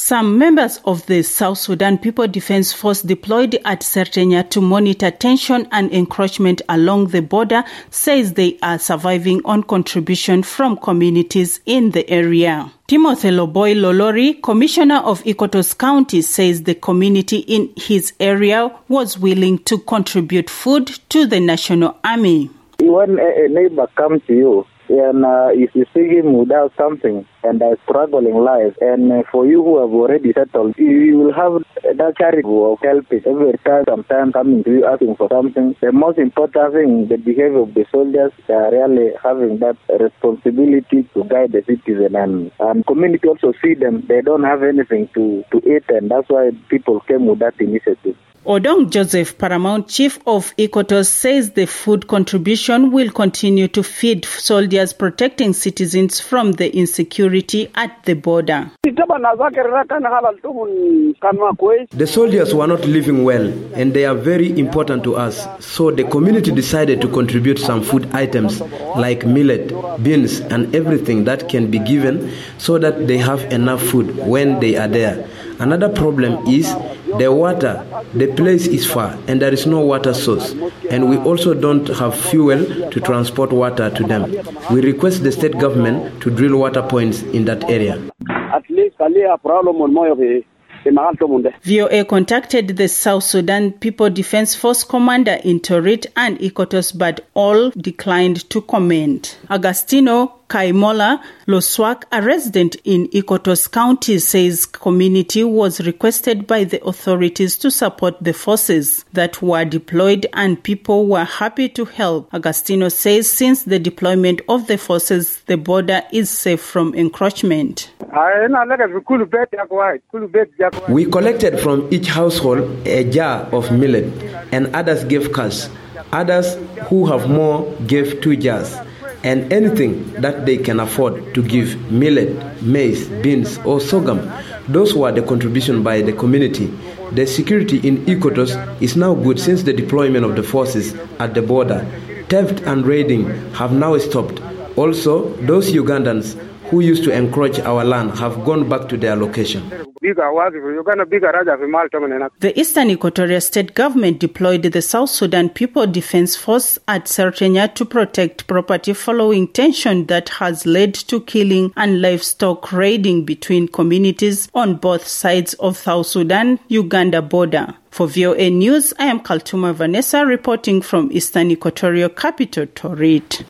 Some members of the South Sudan People Defense Force deployed at Sertenya to monitor tension and encroachment along the border says they are surviving on contribution from communities in the area. Timothy Loboy Lolori, Commissioner of Ikotos County, says the community in his area was willing to contribute food to the National Army. When a neighbor comes to you, and if you see him without something and a struggling life, and for you who have already settled, you will have that charity of helping every time, sometimes coming to you asking for something. The most important thing, the behavior of the soldiers, they are really having that responsibility to guide the citizen, and community also see them. They don't have anything to eat, and that's why people came with that initiative. Odong Joseph, Paramount Chief of Ikotos, says the food contribution will continue to feed soldiers protecting citizens from the insecurity at the border. The soldiers were not living well and they are very important to us. So the community decided to contribute some food items like millet, beans and everything that can be given so that they have enough food when they are there. Another problem is the water. The place is far and there is no water source, and we also don't have fuel to transport water to them. We request the state government to drill water points in that area. At least a problem on more of it. VOA contacted the South Sudan People Defense Force commander in Torit and Ikotos, but all declined to comment. Agustino Kaimola Loswak, a resident in Ikotos County, says community was requested by the authorities to support the forces that were deployed and people were happy to help. Agustino says since the deployment of the forces, the border is safe from encroachment. We collected from each household a jar of millet and others gave cash. Others who have more gave 2 jars. And anything that they can afford to give, millet, maize, beans or sorghum. Those were the contribution by the community. The security in Ikotos is now good since the deployment of the forces at the border. Theft and raiding have now stopped. Also, those Ugandans who used to encroach our land have gone back to their location. The Eastern Equatoria State Government deployed the South Sudan People Defense Force at Sertenya to protect property following tension that has led to killing and livestock raiding between communities on both sides of South Sudan-Uganda border. For VOA News, I am Kaltuma Vanessa reporting from Eastern Equatoria capital Torit.